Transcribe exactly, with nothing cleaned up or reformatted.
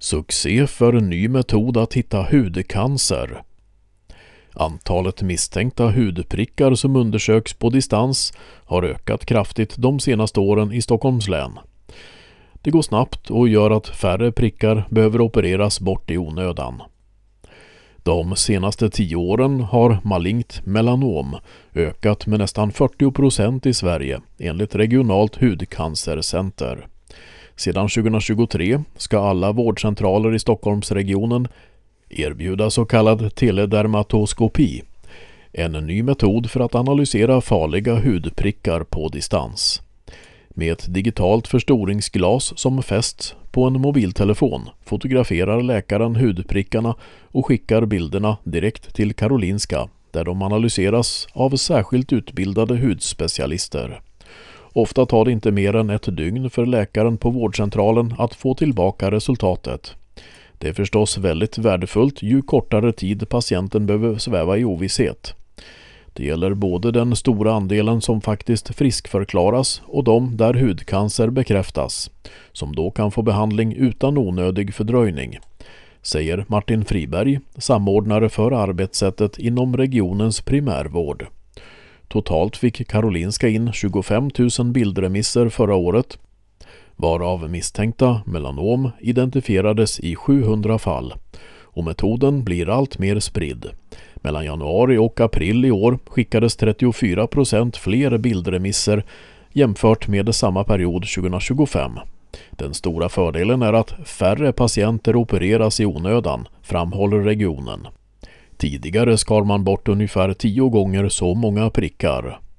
Succé för en ny metod att hitta hudcancer. Antalet misstänkta hudprickar som undersöks på distans har ökat kraftigt de senaste åren i Stockholms län. Det går snabbt och gör att färre prickar behöver opereras bort i onödan. De senaste tio åren har malignt melanom ökat med nästan fyrtio procent i Sverige enligt regionalt hudcancercenter. Sedan tjugohundratjugotre ska alla vårdcentraler i Stockholmsregionen erbjuda så kallad teledermatoskopi, en ny metod för att analysera farliga hudprickar på distans. Med ett digitalt förstoringsglas som fästs på en mobiltelefon fotograferar läkaren hudprickarna och skickar bilderna direkt till Karolinska, där de analyseras av särskilt utbildade hudspecialister. Ofta tar det inte mer än ett dygn för läkaren på vårdcentralen att få tillbaka resultatet. Det är förstås väldigt värdefullt ju kortare tid patienten behöver sväva i ovisshet. Det gäller både den stora andelen som faktiskt friskförklaras och de där hudcancer bekräftas, som då kan få behandling utan onödig fördröjning, säger Martin Friberg, samordnare för arbetssättet inom regionens primärvård. Totalt fick Karolinska in tjugofem tusen bildremisser förra året, varav misstänkta melanom identifierades i sjuhundra fall, och metoden blir allt mer spridd. Mellan januari och april i år skickades trettiofyra procent fler bildremisser jämfört med samma period tjugohundratjugofem. Den stora fördelen är att färre patienter opereras i onödan, framhåller regionen. Tidigare skar man bort ungefär tio gånger så många prickar.